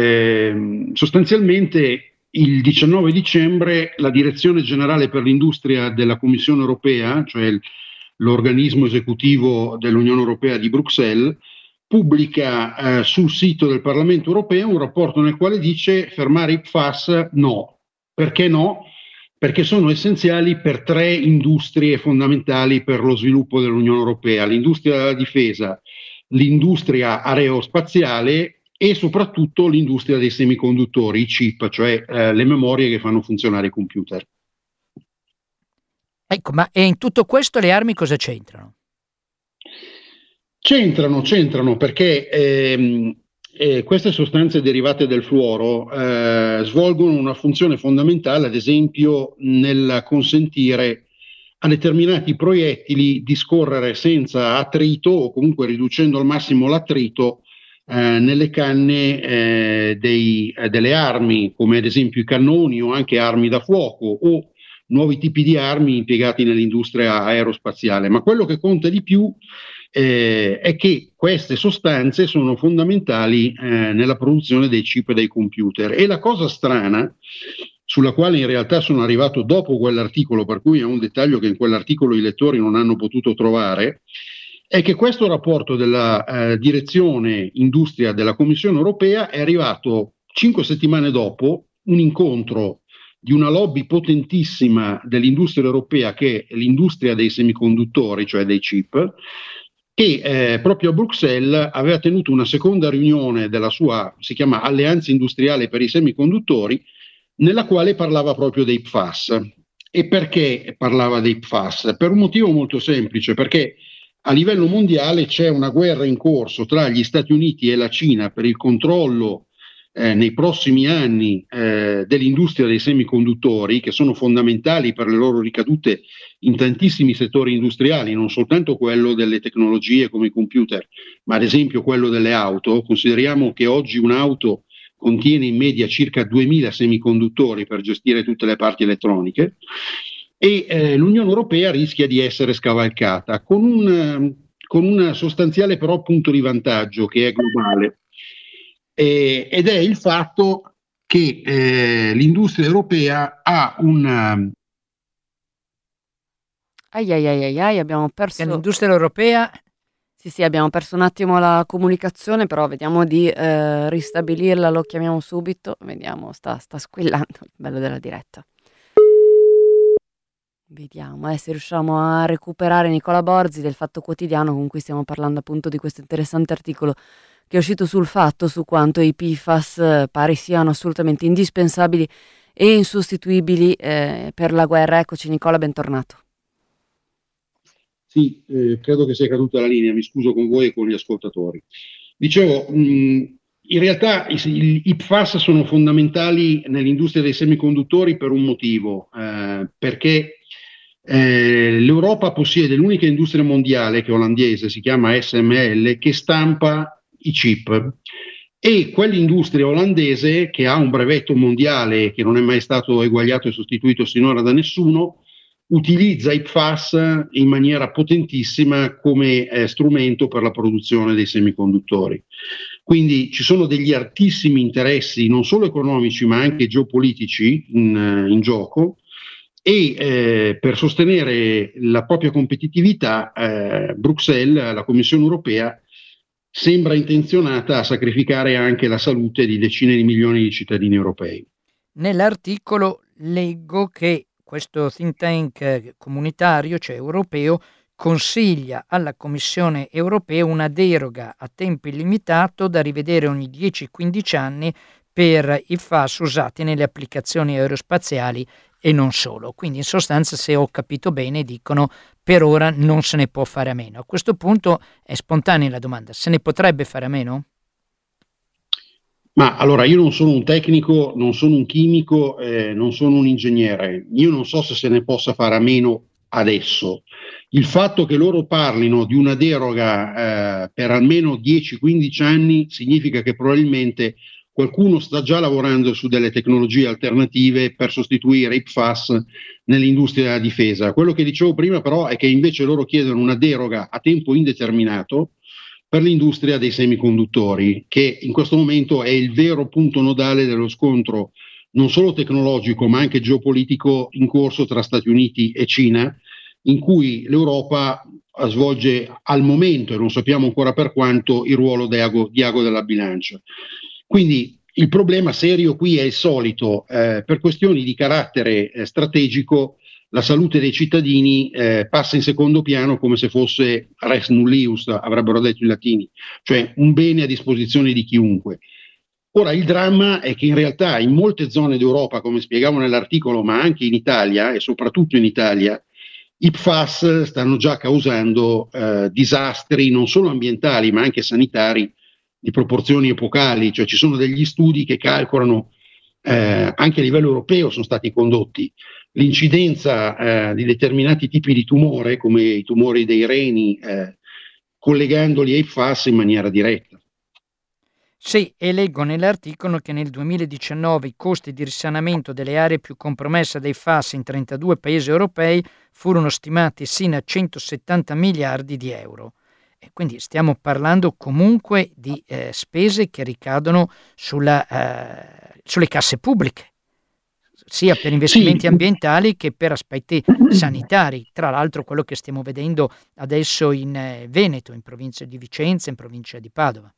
Sostanzialmente il 19 dicembre la Direzione Generale per l'Industria della Commissione Europea, cioè l'organismo esecutivo dell'Unione Europea di Bruxelles, pubblica sul sito del Parlamento Europeo un rapporto nel quale dice: fermare i PFAS no. Perché no? Perché sono essenziali per 3 industrie fondamentali per lo sviluppo dell'Unione Europea: l'industria della difesa, l'industria aerospaziale e soprattutto l'industria dei semiconduttori, i chip, cioè le memorie che fanno funzionare i computer. Ecco, ma e in tutto questo le armi cosa c'entrano? C'entrano perché queste sostanze derivate del fluoro svolgono una funzione fondamentale, ad esempio nel consentire a determinati proiettili di scorrere senza attrito o comunque riducendo al massimo l'attrito nelle canne delle armi, come ad esempio i cannoni o anche armi da fuoco o nuovi tipi di armi impiegati nell'industria aerospaziale. Ma quello che conta di più è che queste sostanze sono fondamentali nella produzione dei chip e dei computer. E la cosa strana, sulla quale in realtà sono arrivato dopo quell'articolo, per cui è un dettaglio che in quell'articolo i lettori non hanno potuto trovare, è che questo rapporto della direzione industria della Commissione europea è arrivato 5 settimane dopo un incontro di una lobby potentissima dell'industria europea, che è l'industria dei semiconduttori, cioè dei chip, che proprio a Bruxelles aveva tenuto una seconda riunione della sua, si chiama Alleanza Industriale per i Semiconduttori, nella quale parlava proprio dei PFAS. E perché parlava dei PFAS? Per un motivo molto semplice, perché a livello mondiale c'è una guerra in corso tra gli Stati Uniti e la Cina per il controllo nei prossimi anni dell'industria dei semiconduttori, che sono fondamentali per le loro ricadute in tantissimi settori industriali, non soltanto quello delle tecnologie come i computer, ma ad esempio quello delle auto. Consideriamo che oggi un'auto contiene in media circa 2000 semiconduttori per gestire tutte le parti elettroniche, e l'Unione Europea rischia di essere scavalcata con un sostanziale però punto di vantaggio che è globale, ed è il fatto che l'industria europea ha abbiamo perso... L'industria europea... Sì, abbiamo perso un attimo la comunicazione, però vediamo di ristabilirla, lo chiamiamo subito, vediamo, sta squillando, il bello della diretta. Vediamo se riusciamo a recuperare Nicola Borzi del Fatto Quotidiano, con cui stiamo parlando appunto di questo interessante articolo che è uscito sul Fatto, su quanto i PFAS pare siano assolutamente indispensabili e insostituibili per la guerra. Eccoci Nicola, bentornato. Sì, credo che sia caduta la linea, mi scuso con voi e con gli ascoltatori. Dicevo, in realtà i PFAS sono fondamentali nell'industria dei semiconduttori per un motivo, perché l'Europa possiede l'unica industria mondiale, che è olandese, si chiama SML, che stampa i chip, e quell'industria olandese, che ha un brevetto mondiale che non è mai stato eguagliato e sostituito sinora da nessuno, utilizza i PFAS in maniera potentissima come strumento per la produzione dei semiconduttori. Quindi ci sono degli altissimi interessi, non solo economici ma anche geopolitici in gioco, e per sostenere la propria competitività Bruxelles, la Commissione europea, sembra intenzionata a sacrificare anche la salute di decine di milioni di cittadini europei. Nell'articolo leggo che questo think tank comunitario, cioè europeo, consiglia alla Commissione europea una deroga a tempo illimitato da rivedere ogni 10-15 anni per i FAS usati nelle applicazioni aerospaziali e non solo. Quindi in sostanza, se ho capito bene, dicono per ora non se ne può fare a meno. A questo punto è spontanea la domanda: se ne potrebbe fare a meno? Ma allora, io non sono un tecnico, non sono un chimico, non sono un ingegnere. Io non so se ne possa fare a meno adesso. Il fatto che loro parlino di una deroga per almeno 10-15 anni significa che probabilmente qualcuno sta già lavorando su delle tecnologie alternative per sostituire i PFAS nell'industria della difesa. Quello che dicevo prima però è che invece loro chiedono una deroga a tempo indeterminato per l'industria dei semiconduttori, che in questo momento è il vero punto nodale dello scontro non solo tecnologico ma anche geopolitico in corso tra Stati Uniti e Cina, in cui l'Europa svolge al momento, e non sappiamo ancora per quanto, il ruolo di ago della bilancia. Quindi il problema serio qui è il solito: per questioni di carattere strategico la salute dei cittadini passa in secondo piano, come se fosse res nullius, avrebbero detto i latini, cioè un bene a disposizione di chiunque. Ora, il dramma è che in realtà in molte zone d'Europa, come spiegavo nell'articolo, ma anche in Italia e soprattutto in Italia, i PFAS stanno già causando disastri non solo ambientali ma anche sanitari di proporzioni epocali. Cioè ci sono degli studi che calcolano, anche a livello europeo sono stati condotti, l'incidenza di determinati tipi di tumore, come i tumori dei reni, collegandoli ai FAS in maniera diretta. Sì, e leggo nell'articolo che nel 2019 i costi di risanamento delle aree più compromesse dei FAS in 32 paesi europei furono stimati sino a 170 miliardi di euro. E quindi stiamo parlando comunque di spese che ricadono sulle casse pubbliche, sia per investimenti ambientali che per aspetti sanitari. Tra l'altro quello che stiamo vedendo adesso in Veneto, in provincia di Vicenza, in provincia di Padova.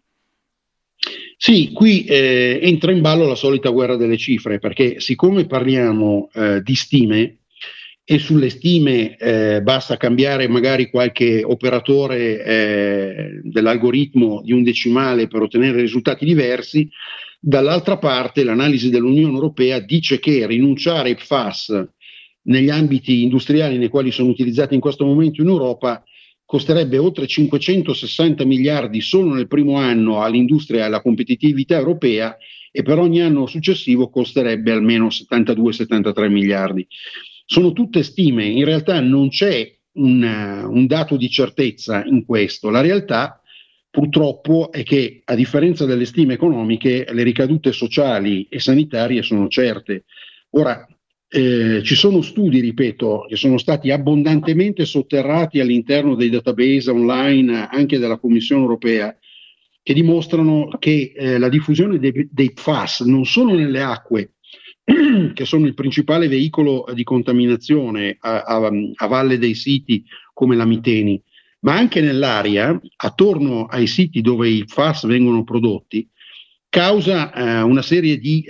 Sì, qui entra in ballo la solita guerra delle cifre, perché siccome parliamo di stime, e sulle stime basta cambiare magari qualche operatore dell'algoritmo di un decimale per ottenere risultati diversi, dall'altra parte l'analisi dell'Unione Europea dice che rinunciare ai PFAS negli ambiti industriali nei quali sono utilizzati in questo momento in Europa costerebbe oltre 560 miliardi solo nel primo anno all'industria e alla competitività europea, e per ogni anno successivo costerebbe almeno 72-73 miliardi. Sono tutte stime, in realtà non c'è un dato di certezza in questo. La realtà purtroppo è che, a differenza delle stime economiche, le ricadute sociali e sanitarie sono certe. Ora, ci sono studi, ripeto, che sono stati abbondantemente sotterrati all'interno dei database online anche della Commissione Europea, che dimostrano che la diffusione dei PFAS non solo nelle acque, che sono il principale veicolo di contaminazione a valle dei siti come la Miteni, ma anche nell'aria attorno ai siti dove i PFAS vengono prodotti, causa una serie di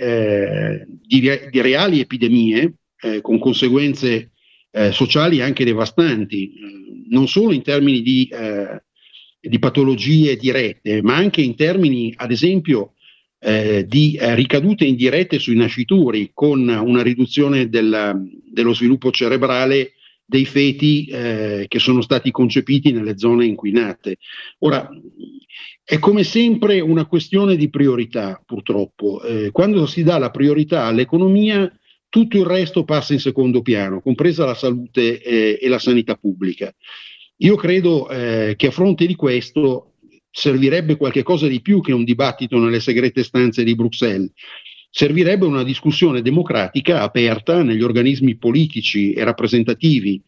reali epidemie con conseguenze sociali anche devastanti, non solo in termini di patologie dirette, ma anche in termini, ad esempio, di ricadute indirette sui nascituri, con una riduzione dello sviluppo cerebrale dei feti che sono stati concepiti nelle zone inquinate. Ora, è come sempre una questione di priorità, purtroppo. Quando si dà la priorità all'economia, tutto il resto passa in secondo piano, compresa la salute e la sanità pubblica. Io credo che a fronte di questo servirebbe qualche cosa di più che un dibattito nelle segrete stanze di Bruxelles. Servirebbe una discussione democratica aperta negli organismi politici e rappresentativi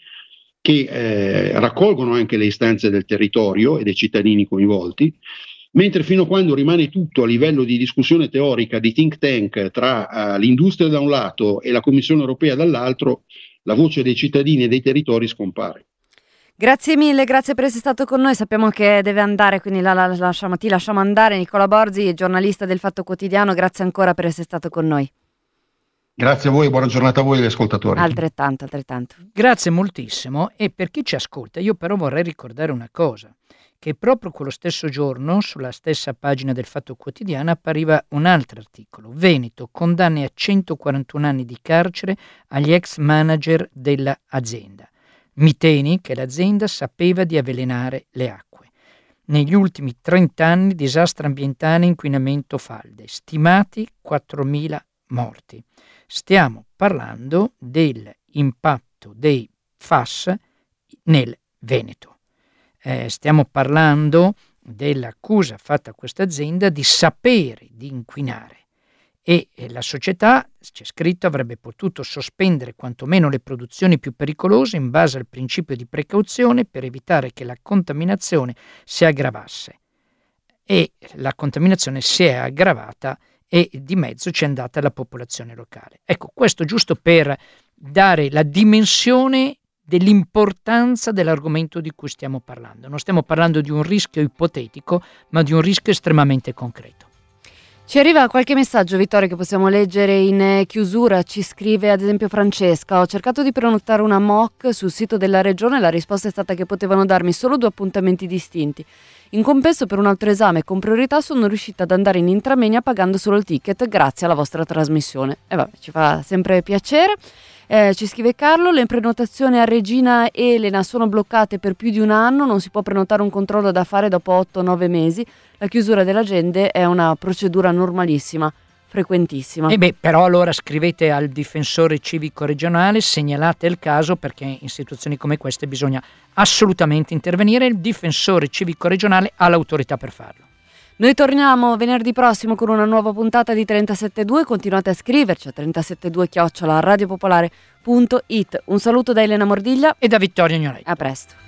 che raccolgono anche le istanze del territorio e dei cittadini coinvolti, mentre fino a quando rimane tutto a livello di discussione teorica di think tank tra l'industria da un lato e la Commissione Europea dall'altro, la voce dei cittadini e dei territori scompare. Grazie mille, grazie per essere stato con noi. Sappiamo che deve andare, quindi ti lasciamo andare. Nicola Borzi, giornalista del Fatto Quotidiano, grazie ancora per essere stato con noi. Grazie a voi, buona giornata a voi e agli ascoltatori. Altrettanto. Grazie moltissimo, e per chi ci ascolta io però vorrei ricordare una cosa, che proprio quello stesso giorno sulla stessa pagina del Fatto Quotidiano appariva un altro articolo: Veneto, condanne a 141 anni di carcere agli ex manager dell'azienda. Miteni, che l'azienda sapeva di avvelenare le acque. Negli ultimi 30 anni disastro ambientale e inquinamento falde, stimati 4.000 morti. Stiamo parlando dell'impatto dei FAS nel Veneto. Stiamo parlando dell'accusa fatta a questa azienda di sapere di inquinare, e la società, c'è scritto, avrebbe potuto sospendere quantomeno le produzioni più pericolose in base al principio di precauzione per evitare che la contaminazione si aggravasse. E la contaminazione si è aggravata e di mezzo c'è andata la popolazione locale. Ecco, questo giusto per dare la dimensione dell'importanza dell'argomento di cui stiamo parlando. Non stiamo parlando di un rischio ipotetico, ma di un rischio estremamente concreto. Ci arriva qualche messaggio, Vittorio, che possiamo leggere in chiusura. Ci scrive ad esempio Francesca: ho cercato di prenotare una MOC sul sito della regione, la risposta è stata che potevano darmi solo 2 appuntamenti distinti. In compenso, per un altro esame con priorità sono riuscita ad andare in intramenia pagando solo il ticket grazie alla vostra trasmissione. E vabbè, ci fa sempre piacere. Ci scrive Carlo: le prenotazioni a Regina Elena sono bloccate per più di un anno, non si può prenotare un controllo da fare dopo 8-9 mesi, la chiusura dell'agenda è una procedura normalissima. frequentissima. Però allora scrivete al difensore civico regionale, segnalate il caso, perché in situazioni come queste bisogna assolutamente intervenire. Il difensore civico regionale ha l'autorità per farlo. Noi torniamo venerdì prossimo con una nuova puntata di 372. Continuate a scriverci a 372@radiopopolare.it. Un saluto da Elena Mordiglia e da Vittorio Ignorei. A presto.